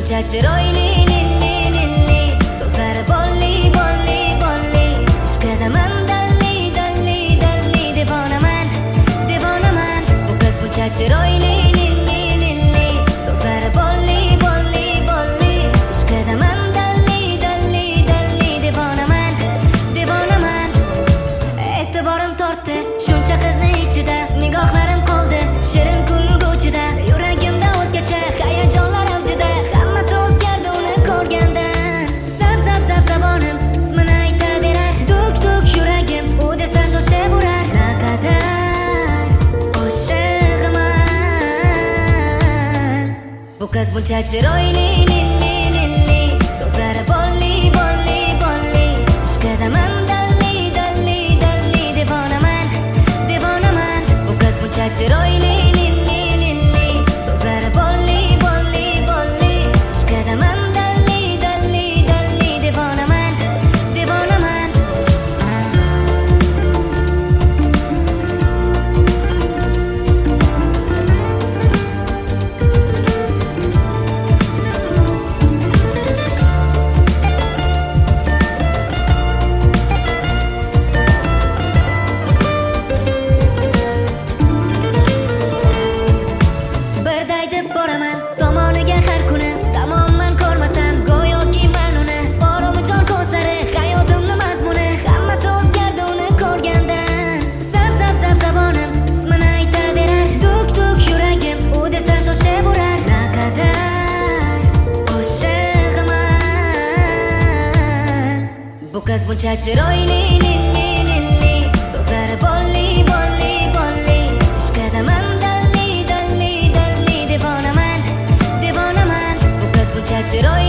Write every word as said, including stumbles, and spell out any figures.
buncha chiroyli, lilli, lilli, so'zlari bolli, bolli, bolli, ishqadaman dalli, dalli, dalli, devonaman, devonaman. Bu qiz buncha chiroyli, lilli, lilli, so'zlari bolli, bolli, bolli, ishqadaman dalli, dalli, dalli, devonaman, devonaman. E'tiborim tortdi shuncha qizni ichida, nigohlarim qoldi shirin kulguchida, yuragimda o'zgacha hayajonlar avjida, hammasi o'zgardi uni ko'rgandan. Zab zab zab zabonim ismini aytaverar, duk duk yuragim u desa shoshib urar. Naqadar oshiqman, bu qiz buncha chiroyli, lilli, lilli, so'zlari bolli, bolli, bolli, ishqadaman dalli, dalli, dalli, devonaman, devonaman. Bu qiz buncha chiroyli, lilli, lilli, so'zlari bolli, bolli, bolli, ishqadaman dalli, dalli, dalli, devonaman, devonaman. Birday deb boraman tomoniga har kuni, tamomman ko'rmasam go'yoki men uni. Borumijon ko'zlari hayotimni mazmuni, hammasi o'zgardi uni ko'rgandan. Zab zab zab zabonim ismini aytaverar, duk duk yuragim u desa shoshib urar. Naqadar oshiqman, bu qiz buncha chiroyli, lilli, lilli, so'zlari bolli, bolli, bolli, ishqadaman dalli, dalli, dalli, devonaman, devonaman. Bu qiz buncha chiroyli.